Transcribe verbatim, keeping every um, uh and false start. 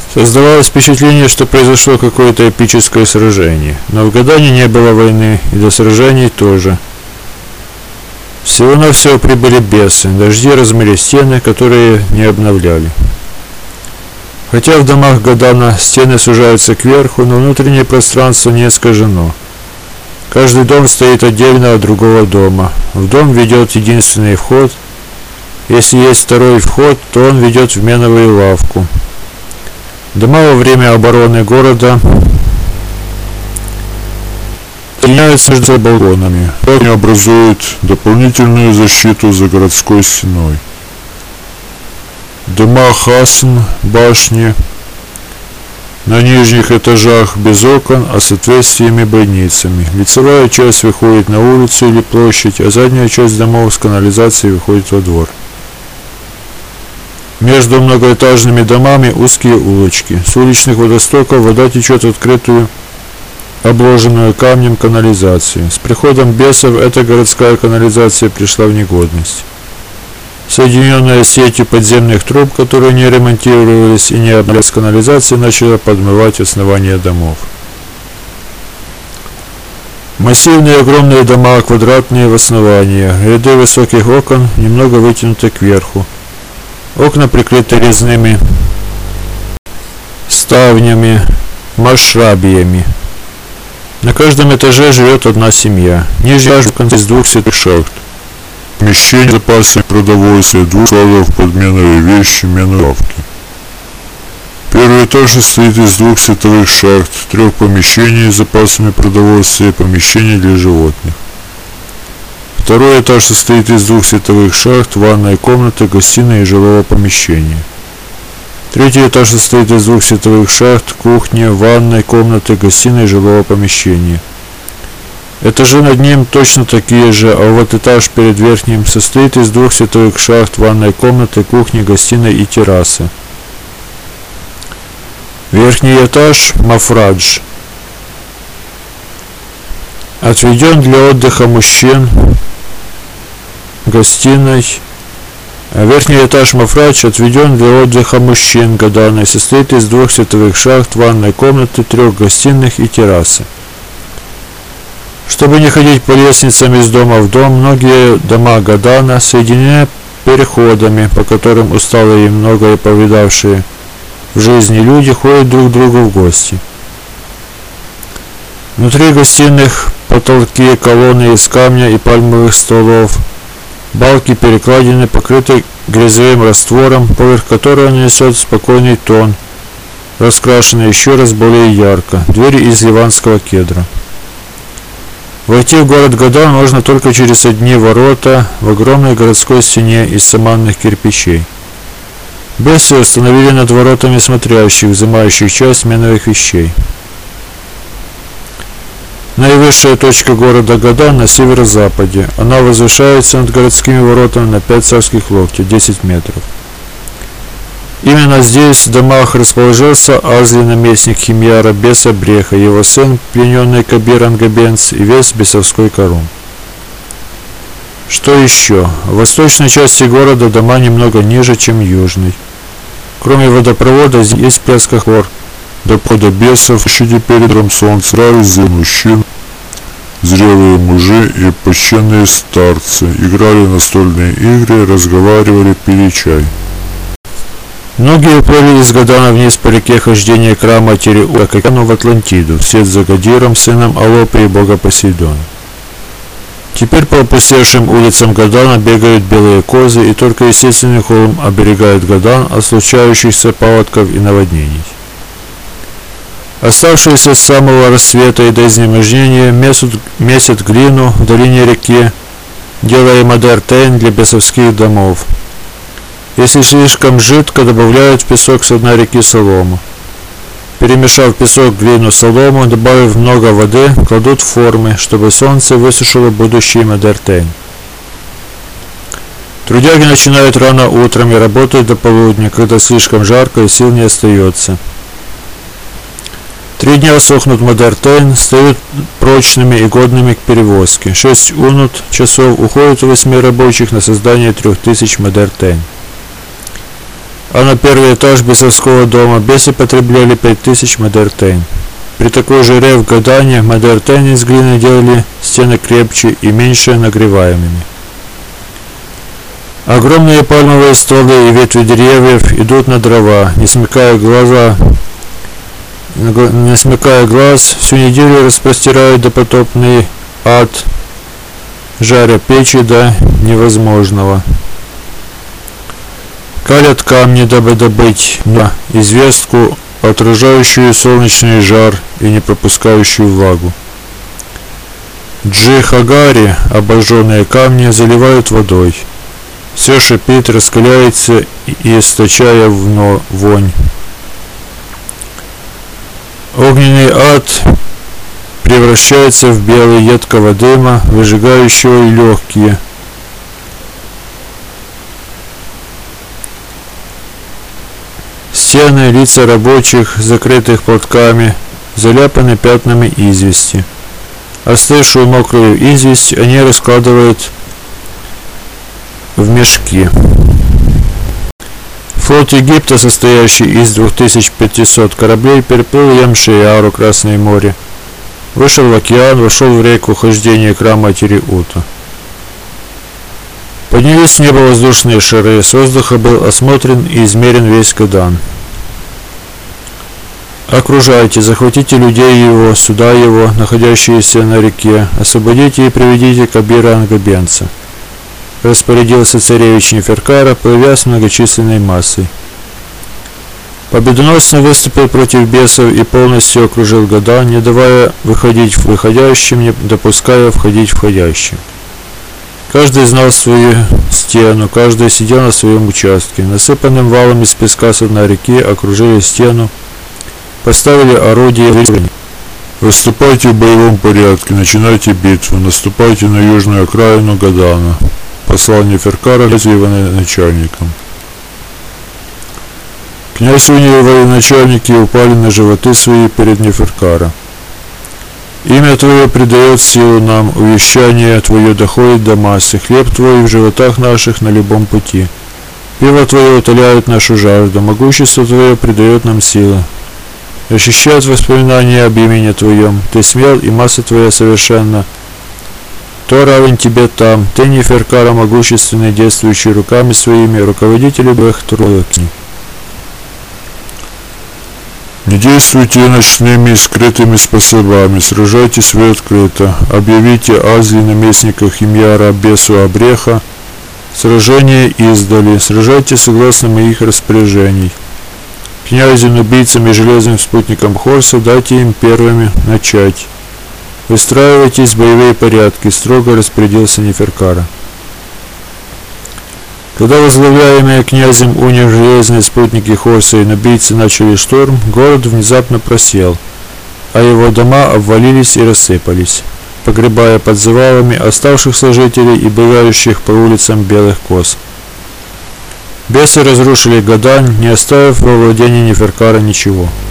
Создавалось впечатление, что произошло какое-то эпическое сражение, но в Гадане не было войны, и до сражений тоже. Всего-навсего прибыли бесы, дожди размыли стены, которые не обновляли. Хотя в домах Гадана стены сужаются кверху, но внутреннее пространство не искажено. Каждый дом стоит отдельно от другого дома. В дом ведет единственный вход. Если есть второй вход, то он ведет в меновую лавку. Дома во время обороны города соединяются между балконами. Они образуют дополнительную защиту за городской стеной. Дома Хасн, башни, на нижних этажах без окон, а с отверстиями бойницами. Лицевая часть выходит на улицу или площадь, а задняя часть домов с канализацией выходит во двор. Между многоэтажными домами узкие улочки. С уличных водостоков вода течет в открытую, обложенную камнем канализацию. С приходом бесов эта городская канализация пришла в негодность. Соединенная сетью подземных труб, которые не ремонтировались и не обновлялись, канализация начала подмывать основания домов. Массивные огромные дома, квадратные в основании, ряды высоких окон немного вытянуты кверху. Окна прикрыты резными ставнями, машрабиями. На каждом этаже живет одна семья. Нижний этаж в конце из двух сетных шахт. Помещение запасов продовольствия, двух складов, подменные вещи, меновые лавки. Первый этаж состоит из двух световых шахт, трех помещений с запасами продовольствия и помещений для животных. Второй этаж состоит из двух световых шахт, ванной комнаты, гостиной и жилого помещения. Третий этаж состоит из двух световых шахт, кухни, ванной комнаты, гостиной и жилого помещения. Этажи над ним точно такие же, а вот этаж перед верхним состоит из двух световых шахт, ванной комнаты, кухни, гостиной и террасы. Верхний этаж, мафрадж, отведен для отдыха мужчин, гостиной. А верхний этаж мафрадж отведен для отдыха мужчин Гадана и состоит из двух световых шахт, ванной комнаты, трех гостиных и террасы. Чтобы не ходить по лестницам из дома в дом, многие дома Гадана соединены переходами, по которым усталые и многое повидавшие в жизни люди ходят друг к другу в гости. Внутри гостиных потолки, колонны из камня и пальмовых стволов, балки перекладины покрыты грязевым раствором, поверх которого несет спокойный тон, раскрашенный еще раз более ярко, двери из ливанского кедра. Войти в город Гадан можно только через одни ворота в огромной городской стене из саманных кирпичей. Бесы установили над воротами смотрящих, взимающих часть меновых вещей. Наивысшая точка города Гадан на северо-западе. Она возвышается над городскими воротами на пять царских локтей, десять метров. Именно здесь в домах расположился Азли, наместник Химьяра, беса Бреха, его сын, плененный Кабир Ангабенц, и весь бесовской корум. Что еще? В восточной части города дома немного ниже, чем южный. Кроме водопровода здесь есть плескохлор. До пода бесов, щади перед солнца, из мужчин, зрелые мужи и почтенные старцы играли настольные игры, разговаривали, пили чай. Многие уплыли из Гадана вниз по реке хождения к Ра-матери Уракакану в Атлантиду, вслед за Гадиром, сыном Алопы и бога Посейдона. Теперь по опустевшим улицам Гадана бегают белые козы, и только естественный холм оберегает Гадан от случающихся паводков и наводнений. Оставшиеся с самого рассвета и до изнеможения месят, месят глину в долине реки, делая мадер-тейн для бесовских домов. Если слишком жидко, добавляют в песок с дна реки солому. Перемешав песок, глину, солому, добавив много воды, кладут в формы, чтобы солнце высушило будущий мадер-тейн. Трудяги начинают рано утром и работают до полудня, когда слишком жарко и сил не остается. Три дня сохнут мадер-тейн, стают прочными и годными к перевозке. Шесть унут часов уходит у восьми рабочих на создание трех тысяч мадер-тейн. а на первый этаж бесовского дома бесы потребляли пять тысяч мадертейн. При такой жаре в Гадане мадертейн из глины делали стены крепче и меньше нагреваемыми. Огромные пальмовые стволы и ветви деревьев идут на дрова, не смыкая глаза, не смыкая глаз, всю неделю распростирают допотопный ад, жаря печи до невозможного. Калят камни, дабы добыть на известку, отражающую солнечный жар и не пропускающую влагу. Джихагари обожженные камни заливают водой. Все шипит, раскаляется и источая вонь. Огненный ад превращается в белый едкого дыма, выжигающего легкие. Стены, лица рабочих, закрытых платками, заляпаны пятнами извести. Остывшую мокрую известь они раскладывают в мешки. Флот Египта, состоящий из двух тысяч пятисот кораблей, переплыл Ямши-Яру, Красное море, вышел в океан, вошел в реку хождения Крама Тириута. Поднялись в небо воздушные шары, с воздуха был осмотрен и измерен весь Гадан. Окружайте, захватите людей его, суда его, находящиеся на реке, освободите и приведите Кабира Ангабенца. Распорядился царевич Неферкара, плывя с многочисленной массой. Победоносно выступил против бесов и полностью окружил Гадан, не давая выходить выходящим, не допуская входить входящим. Каждый знал свою стену, каждый сидел на своем участке. Насыпанным валом из песка с дна реки окружили стену, поставили орудия. Выступайте в боевом порядке, начинайте битву, наступайте на южную окраину Гадана. Послал Неферкара военачальникам. Князь и военачальники упали на животы свои перед Неферкара. Имя Твое придает силу нам, увещание Твое доходит до массы, хлеб Твой в животах наших на любом пути. Пиво Твое утоляет нашу жажду, могущество Твое придает нам силы. Защищает воспоминания об имени Твоем, Ты смел и масса Твоя совершенна. Кто равен Тебе там, Ты Неферкара могущественный, действующий руками своими, руководитель любых трудов. Не действуйте ночными и скрытыми способами, сражайтесь вы открыто, объявите Азли наместника Химьяра Бесу Абреха, сражение издали, сражайте согласно моих распоряжений. Князям, убийцам и железным спутникам Хорса дайте им первыми начать. Выстраивайтесь в боевые порядки, строго распорядился Неферкара. Когда возглавляемые князем Уни железные спутники Хорса и нубийцы начали штурм, город внезапно просел, а его дома обвалились и рассыпались, погребая под завалами оставшихся жителей и бегающих по улицам белых коз. Бесы разрушили Гадан, не оставив во владении Неферкара ничего.